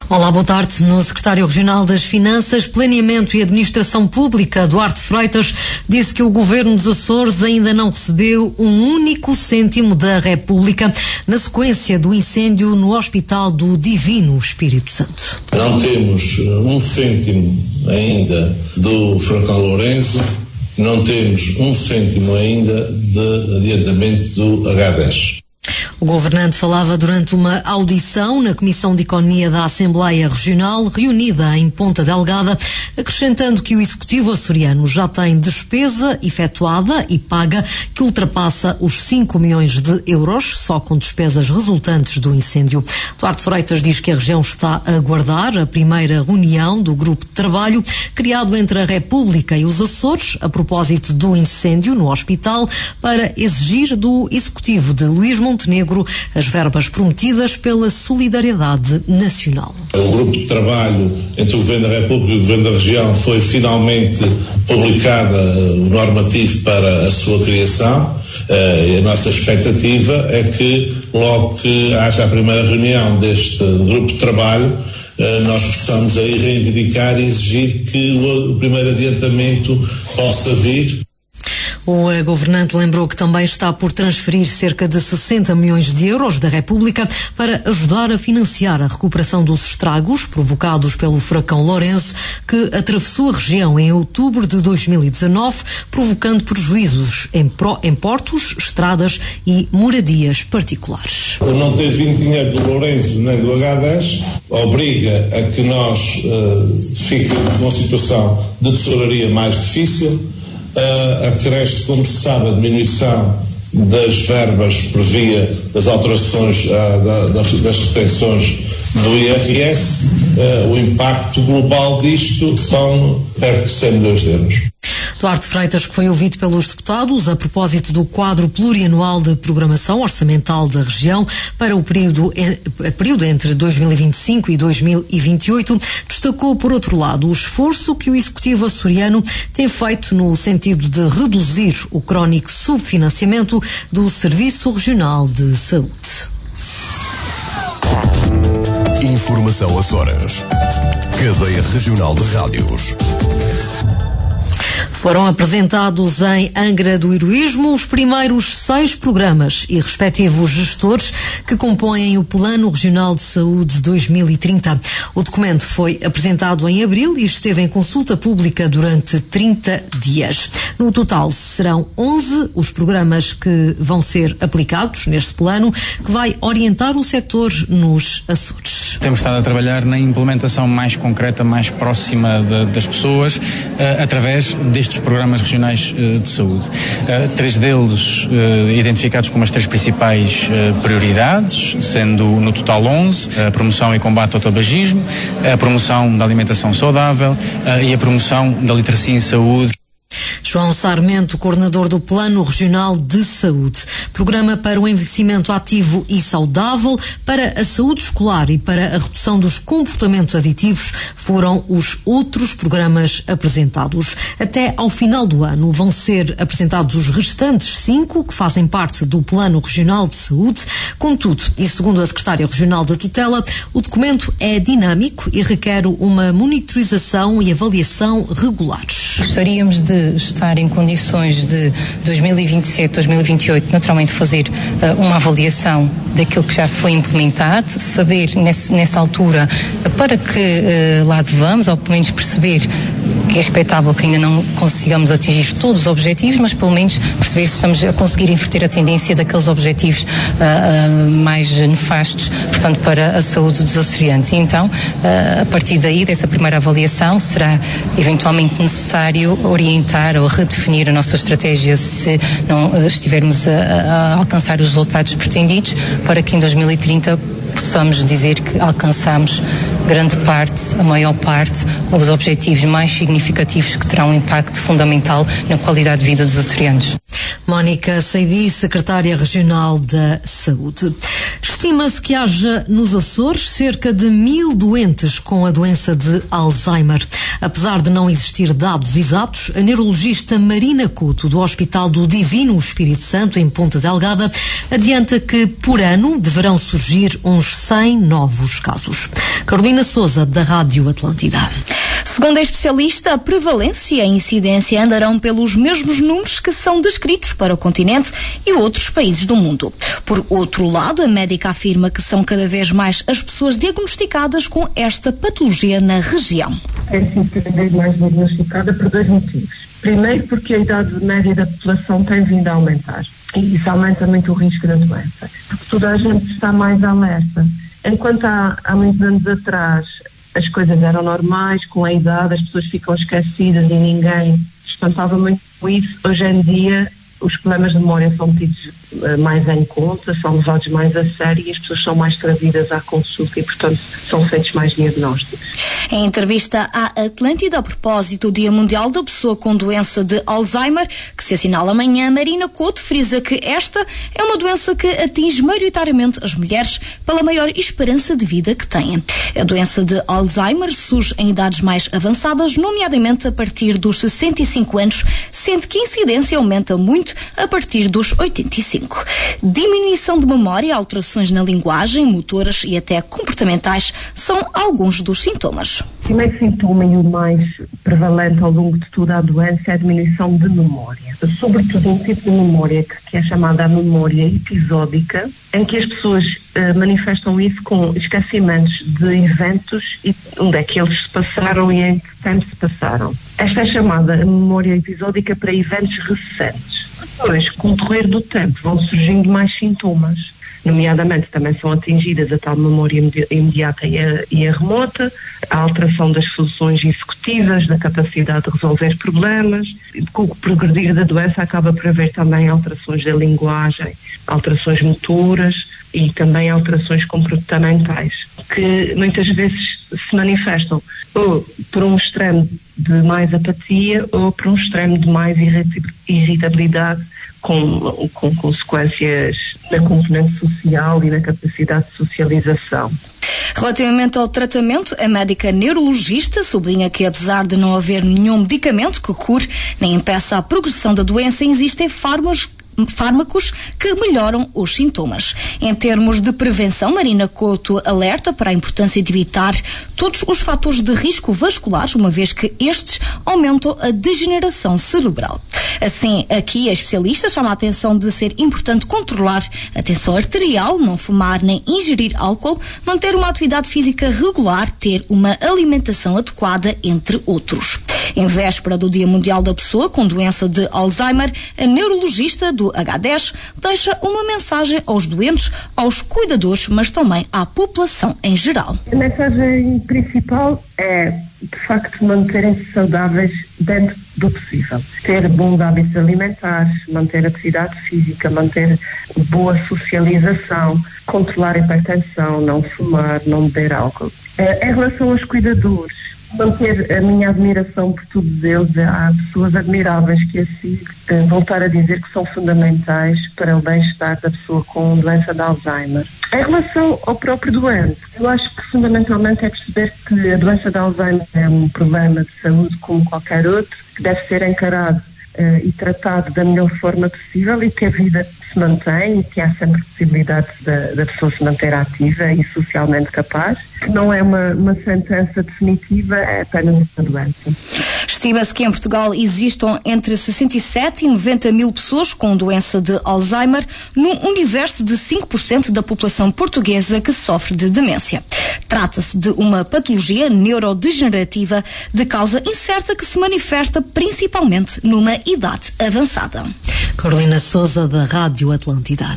Olá, boa tarde. No secretário regional das Finanças, Planeamento e Administração Pública, Duarte Freitas, disse que o governo dos Açores ainda não recebeu um único cêntimo da República na sequência do incêndio no Hospital do Divino Espírito Santo. Não temos um cêntimo ainda do Furacão Lourenço, não temos um cêntimo ainda de adiantamento do H10. O governante falava durante uma audição na Comissão de Economia da Assembleia Regional, reunida em Ponta Delgada, acrescentando que o Executivo açoriano já tem despesa efetuada e paga que ultrapassa os 5 milhões de euros, só com despesas resultantes do incêndio. Duarte Freitas diz que a região está a aguardar a primeira reunião do grupo de trabalho criado entre a República e os Açores, a propósito do incêndio no hospital, para exigir do Executivo de Luís Montenegro as verbas prometidas pela solidariedade nacional. O grupo de trabalho entre o Governo da República e o Governo da região foi finalmente publicada o normativo para a sua criação. E a nossa expectativa é que logo que haja a primeira reunião deste grupo de trabalho, nós possamos aí reivindicar e exigir que o primeiro adiantamento possa vir. O governante lembrou que também está por transferir cerca de 60 milhões de euros da República para ajudar a financiar a recuperação dos estragos provocados pelo furacão Lourenço, que atravessou a região em outubro de 2019, provocando prejuízos em portos, estradas e moradias particulares. Por não ter vindo dinheiro do Lourenço nem do H10, obriga a que nós fiquemos numa situação de tesouraria mais difícil. Acresce, como se sabe, a diminuição das verbas por via das alterações das retenções do IRS. O impacto global disto são perto de 100 milhões de euros. Duarte Freitas, que foi ouvido pelos deputados a propósito do quadro plurianual de programação orçamental da região para o período entre 2025 e 2028, destacou, por outro lado, o esforço que o Executivo açoriano tem feito no sentido de reduzir o crónico subfinanciamento do Serviço Regional de Saúde. Informação Açores. Cadeia Regional de Rádios. Foram apresentados em Angra do Heroísmo os primeiros 6 programas e respectivos gestores que compõem o Plano Regional de Saúde 2030. O documento foi apresentado em abril e esteve em consulta pública durante 30 dias. No total, serão 11 os programas que vão ser aplicados neste plano, que vai orientar o setor nos Açores. Temos estado a trabalhar na implementação mais concreta, mais próxima das pessoas, através destes programas regionais de saúde. 3 deles identificados como as 3 principais prioridades, sendo no total 11, a promoção e combate ao tabagismo, a promoção da alimentação saudável e a promoção da literacia em saúde. João Sarmento, coordenador do Plano Regional de Saúde. Programa para o envelhecimento ativo e saudável, para a saúde escolar e para a redução dos comportamentos aditivos foram os outros programas apresentados. Até ao final do ano vão ser apresentados os restantes 5 que fazem parte do Plano Regional de Saúde. Contudo, e segundo a secretária regional da tutela, o documento é dinâmico e requer uma monitorização e avaliação regulares. Gostaríamos de estar em condições de 2027, 2028, naturalmente fazer uma avaliação daquilo que já foi implementado, saber nessa altura para que lado vamos, ou pelo menos perceber que é expectável que ainda não consigamos atingir todos os objetivos, mas pelo menos perceber se estamos a conseguir inverter a tendência daqueles objetivos mais nefastos, portanto, para a saúde dos açorianos. E então, a partir daí, dessa primeira avaliação, será eventualmente necessário orientar ou redefinir a nossa estratégia se não estivermos a alcançar os resultados pretendidos, para que em 2030 possamos dizer que alcançamos grande parte, a maior parte, os objetivos mais significativos que terão um impacto fundamental na qualidade de vida dos açorianos. Mónica Seidi, secretária regional da Saúde. Estima-se que haja nos Açores cerca de 1000 doentes com a doença de Alzheimer. Apesar de não existir dados exatos, a neurologista Marina Couto, do Hospital do Divino Espírito Santo, em Ponta Delgada, adianta que, por ano, deverão surgir uns 100 novos casos. Carolina Sousa, da Rádio Atlântida. Segundo a especialista, a prevalência e a incidência andarão pelos mesmos números que são descritos para o continente e outros países do mundo. Por outro lado, a médica afirma que são cada vez mais as pessoas diagnosticadas com esta patologia na região. Tem sido cada vez mais diagnosticada por dois motivos. Primeiro, porque a idade média da população tem vindo a aumentar. E isso aumenta muito o risco da doença. Porque toda a gente está mais alerta. Enquanto há muitos anos atrás as coisas eram normais, com a idade as pessoas ficam esquecidas e ninguém se espantava muito com isso. Hoje em dia os problemas de memória são tidos mais em conta, são levados mais a sério e as pessoas são mais trazidas à consulta e, portanto, são feitos mais diagnósticos. Em entrevista à Atlântida, a propósito do Dia Mundial da Pessoa com Doença de Alzheimer, que se assinala amanhã, Marina Couto frisa que esta é uma doença que atinge maioritariamente as mulheres pela maior esperança de vida que têm. A doença de Alzheimer surge em idades mais avançadas, nomeadamente a partir dos 65 anos, sendo que a incidência aumenta muito a partir dos 85. Diminuição de memória, alterações na linguagem, motoras e até comportamentais são alguns dos sintomas. O primeiro sintoma e o mais prevalente ao longo de toda a doença é a diminuição de memória. Sobretudo um tipo de memória que é chamada a memória episódica, em que as pessoas manifestam isso com esquecimentos de eventos e onde é que eles se passaram e em que tempo se passaram. Esta é chamada a memória episódica para eventos recentes. Depois, com o decorrer do tempo, vão surgindo mais sintomas. Nomeadamente, também são atingidas a tal memória imediata e a remota, a alteração das funções executivas, da capacidade de resolver problemas. Com o progredir da doença acaba por haver também alterações da linguagem, alterações motoras e também alterações comportamentais, que muitas vezes se manifestam ou por um extremo de mais apatia ou por um extremo de mais irritabilidade, com consequências na componente social e na capacidade de socialização. Relativamente ao tratamento, a médica neurologista sublinha que, apesar de não haver nenhum medicamento que cure nem impeça a progressão da doença, existem fármacos que melhoram os sintomas. Em termos de prevenção, Marina Couto alerta para a importância de evitar todos os fatores de risco vasculares, uma vez que estes aumentam a degeneração cerebral. Assim, aqui a especialista chama a atenção de ser importante controlar a tensão arterial, não fumar nem ingerir álcool, manter uma atividade física regular, ter uma alimentação adequada, entre outros. Em véspera do Dia Mundial da Pessoa com Doença de Alzheimer, a neurologista do H10 deixa uma mensagem aos doentes, aos cuidadores, mas também à população em geral. A mensagem principal é, de facto, manterem-se saudáveis dentro do possível. Ter bons hábitos alimentares, manter atividade física, manter boa socialização, controlar a hipertensão, não fumar, não beber álcool. Em relação aos cuidadores, manter a minha admiração por todos eles. Há pessoas admiráveis que assim voltar a dizer que são fundamentais para o bem-estar da pessoa com doença de Alzheimer. Em relação ao próprio doente, eu acho que fundamentalmente é perceber que a doença de Alzheimer é um problema de saúde como qualquer outro, que deve ser encarado e tratado da melhor forma possível e que a vida se mantém e que há sempre possibilidade da pessoa se manter ativa e socialmente capaz, que não é uma sentença definitiva, é apenas uma doença. Estima-se que em Portugal existam entre 67 e 90 mil pessoas com doença de Alzheimer, num universo de 5% da população portuguesa que sofre de demência. Trata-se de uma patologia neurodegenerativa de causa incerta que se manifesta principalmente numa idade avançada. Carolina Sousa, da Rádio Atlântida.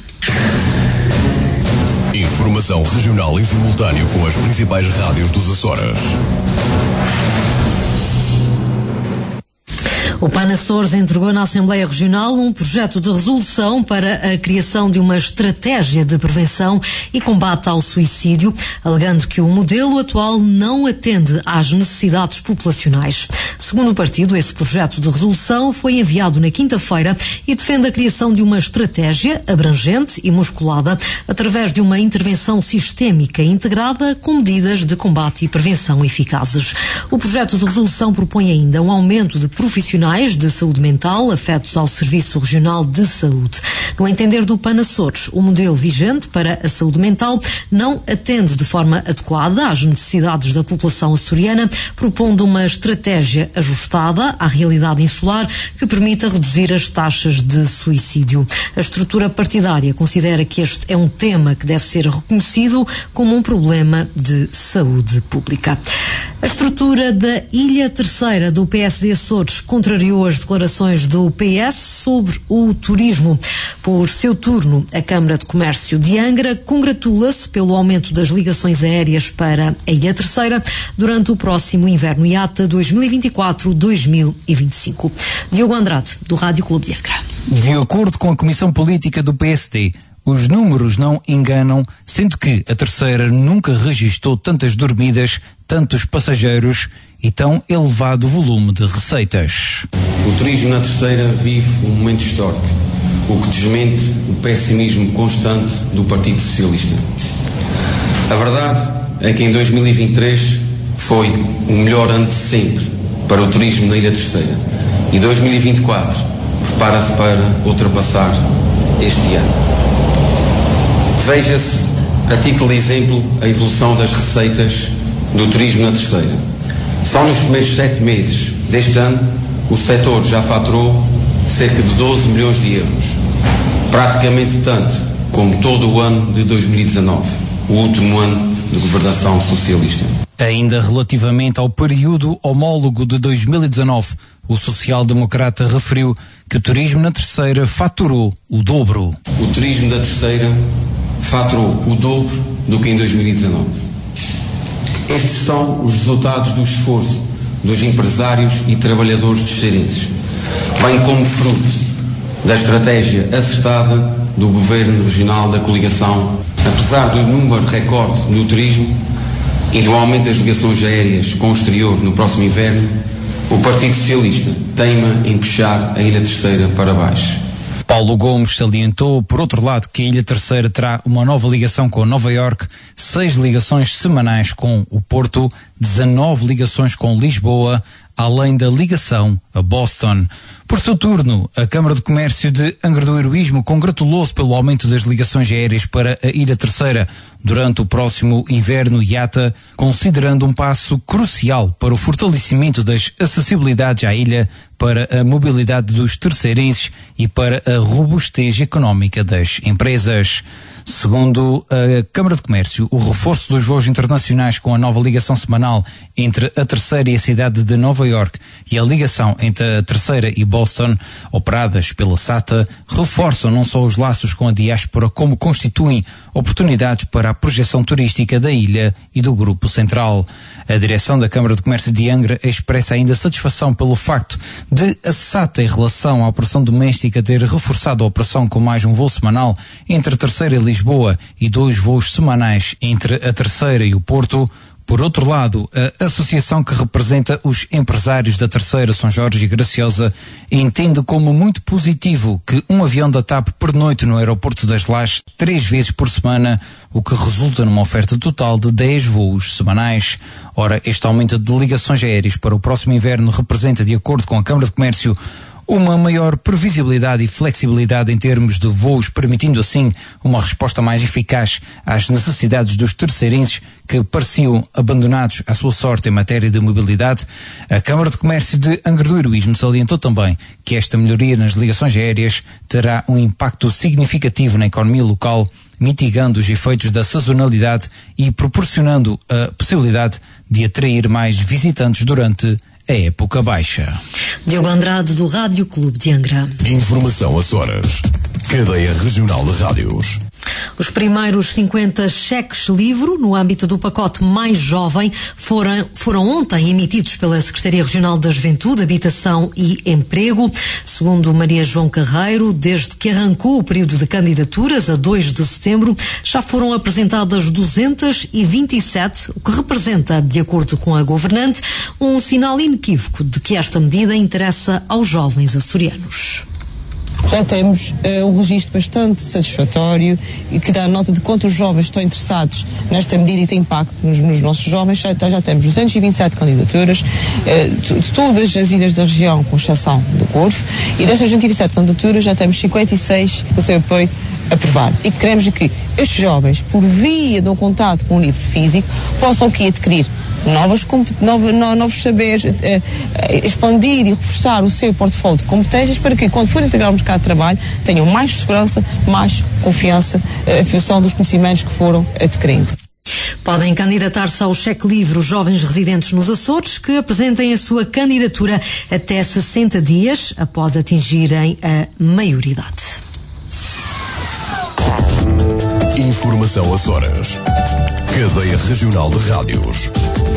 Informação regional em simultâneo com as principais rádios dos Açores. O PAN Açores entregou na Assembleia Regional um projeto de resolução para a criação de uma estratégia de prevenção e combate ao suicídio, alegando que o modelo atual não atende às necessidades populacionais. Segundo o partido, esse projeto de resolução foi enviado na quinta-feira e defende a criação de uma estratégia abrangente e musculada através de uma intervenção sistémica integrada com medidas de combate e prevenção eficazes. O projeto de resolução propõe ainda um aumento de profissionais de saúde mental afetos ao Serviço Regional de Saúde. No entender do PAN Açores, o modelo vigente para a saúde mental não atende de forma adequada às necessidades da população açoriana, propondo uma estratégia ajustada à realidade insular que permita reduzir as taxas de suicídio. A estrutura partidária considera que este é um tema que deve ser reconhecido como um problema de saúde pública. A estrutura da Ilha Terceira do PSD Açores contrariou as declarações do PS sobre o turismo. Por seu turno, a Câmara de Comércio de Angra congratula-se pelo aumento das ligações aéreas para a Ilha Terceira durante o próximo inverno IATA 2024-2025. Diogo Andrade, do Rádio Clube de Angra. De acordo com a Comissão Política do PSD, os números não enganam, sendo que a Terceira nunca registrou tantas dormidas, tantos passageiros e tão elevado volume de receitas. O turismo na Terceira vive um momento histórico, o que desmente o pessimismo constante do Partido Socialista. A verdade é que em 2023 foi o melhor ano de sempre para o turismo na Ilha Terceira e 2024 prepara-se para ultrapassar este ano. Veja-se, a título de exemplo, a evolução das receitas do turismo na Terceira. Só nos primeiros 7 meses deste ano, o setor já faturou cerca de 12 milhões de euros. Praticamente tanto como todo o ano de 2019, o último ano de governação socialista. Ainda relativamente ao período homólogo de 2019, o social-democrata referiu que o turismo na Terceira faturou o dobro. O turismo da Terceira faturou o dobro do que em 2019. Estes são os resultados do esforço dos empresários e trabalhadores terceirenses, bem como fruto da estratégia acertada do Governo Regional da Coligação. Apesar do número recorde no turismo e do aumento das ligações aéreas com o exterior no próximo inverno, o Partido Socialista teima em puxar a Ilha Terceira para baixo. Paulo Gomes salientou, por outro lado, que a Ilha Terceira terá uma nova ligação com Nova Iorque, 6 ligações semanais com o Porto, 19 ligações com Lisboa, além da ligação a Boston. Por seu turno, a Câmara de Comércio de Angra do Heroísmo congratulou-se pelo aumento das ligações aéreas para a Ilha Terceira durante o próximo inverno IATA, considerando um passo crucial para o fortalecimento das acessibilidades à ilha, para a mobilidade dos terceirenses e para a robustez económica das empresas. Segundo a Câmara de Comércio, o reforço dos voos internacionais com a nova ligação semanal entre a Terceira e a cidade de Nova Iorque e a ligação entre a Terceira e Boston, operadas pela SATA, reforçam não só os laços com a diáspora, como constituem oportunidades para a projeção turística da ilha e do Grupo Central. A direção da Câmara de Comércio de Angra expressa ainda satisfação pelo facto de a SATA, em relação à operação doméstica, ter reforçado a operação com mais um voo semanal entre a Terceira e Lisboa e 2 voos semanais entre a Terceira e o Porto. Por outro lado, a associação que representa os empresários da Terceira, São Jorge e Graciosa, entende como muito positivo que um avião da TAP pernoite no aeroporto das Lajes 3 vezes por semana, o que resulta numa oferta total de 10 voos semanais. Ora, este aumento de ligações aéreas para o próximo inverno representa, de acordo com a Câmara de Comércio, uma maior previsibilidade e flexibilidade em termos de voos, permitindo assim uma resposta mais eficaz às necessidades dos terceirenses que pareciam abandonados à sua sorte em matéria de mobilidade. A Câmara de Comércio de Angra do Heroísmo salientou também que esta melhoria nas ligações aéreas terá um impacto significativo na economia local, mitigando os efeitos da sazonalidade e proporcionando a possibilidade de atrair mais visitantes durante a época baixa. Diogo Andrade, do Rádio Clube de Angra. Informação Açores. Cadeia Regional de Rádios. Os primeiros 50 cheques livre no âmbito do pacote Mais Jovem foram ontem emitidos pela Secretaria Regional da Juventude, Habitação e Emprego. Segundo Maria João Carreiro, desde que arrancou o período de candidaturas, a 2 de setembro, já foram apresentadas 227, o que representa, de acordo com a governante, um sinal inequívoco de que esta medida interessa aos jovens açorianos. Já temos um registro bastante satisfatório e que dá nota de quanto os jovens estão interessados nesta medida e tem impacto nos nossos jovens. Já temos 227 candidaturas de todas as ilhas da região, com exceção do Corvo, e dessas 227 candidaturas já temos 56 com o seu apoio aprovado. E queremos que estes jovens, por via de um contato com o livro físico, possam aqui adquirir novos saberes, expandir e reforçar o seu portfólio de competências para que, quando forem integrar o mercado de trabalho, tenham mais segurança, mais confiança em função dos conhecimentos que foram adquirindo. Podem candidatar-se ao cheque livre os jovens residentes nos Açores que apresentem a sua candidatura até 60 dias após atingirem a maioridade. Informação Açores. Cadeia Regional de Rádios.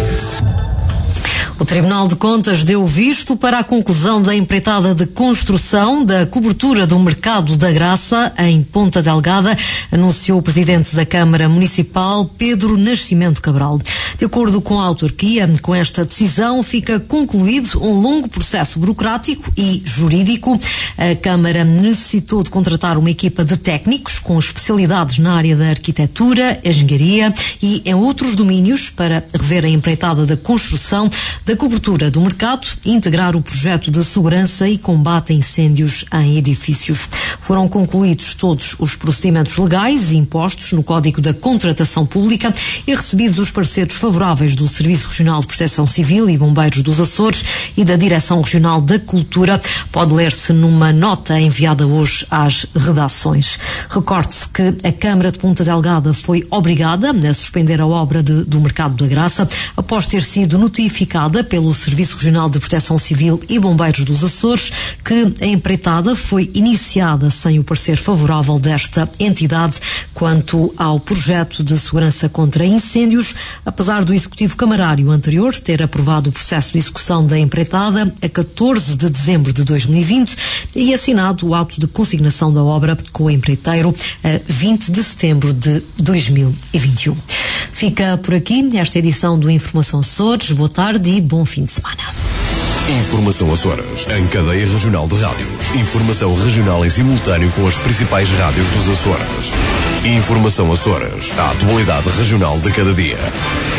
O Tribunal de Contas deu visto para a conclusão da empreitada de construção da cobertura do Mercado da Graça em Ponta Delgada, anunciou o Presidente da Câmara Municipal, Pedro Nascimento Cabral. De acordo com a autarquia, com esta decisão fica concluído um longo processo burocrático e jurídico. A Câmara necessitou de contratar uma equipa de técnicos com especialidades na área da arquitetura, engenharia e em outros domínios para rever a empreitada da construção da cobertura do mercado e integrar o projeto de segurança e combate a incêndios em edifícios. Foram concluídos todos os procedimentos legais e impostos no Código da Contratação Pública e recebidos os pareceres favoráveis do Serviço Regional de Proteção Civil e Bombeiros dos Açores e da Direção Regional da Cultura. Pode ler-se numa nota enviada hoje às redações. Recorde-se que a Câmara de Ponta Delgada foi obrigada a suspender a obra do Mercado da Graça após ter sido notificada pelo Serviço Regional de Proteção Civil e Bombeiros dos Açores que a empreitada foi iniciada sem o parecer favorável desta entidade quanto ao projeto de segurança contra incêndios, apesar do Executivo Camarário anterior ter aprovado o processo de execução da empreitada a 14 de dezembro de 2020 e assinado o auto de consignação da obra com o empreiteiro a 20 de setembro de 2021. Fica por aqui esta edição do Informação Açores. Boa tarde e bom fim de semana. Informação Açores, em cadeia regional de rádios. Informação regional em simultâneo com as principais rádios dos Açores. Informação Açores, a atualidade regional de cada dia.